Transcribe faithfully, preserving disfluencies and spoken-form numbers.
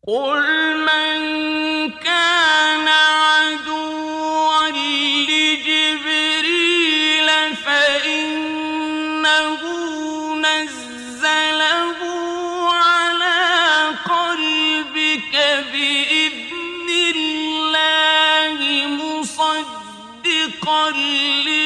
قُلْ مَن كَانَ عَدُوًّا لِّجِبْرِيلَ فَإِنَّهُ نَزَّلَهُ عَلَىٰ قَلْبِكَ بِإِذْنِ اللَّهِ مُصَدِّقًا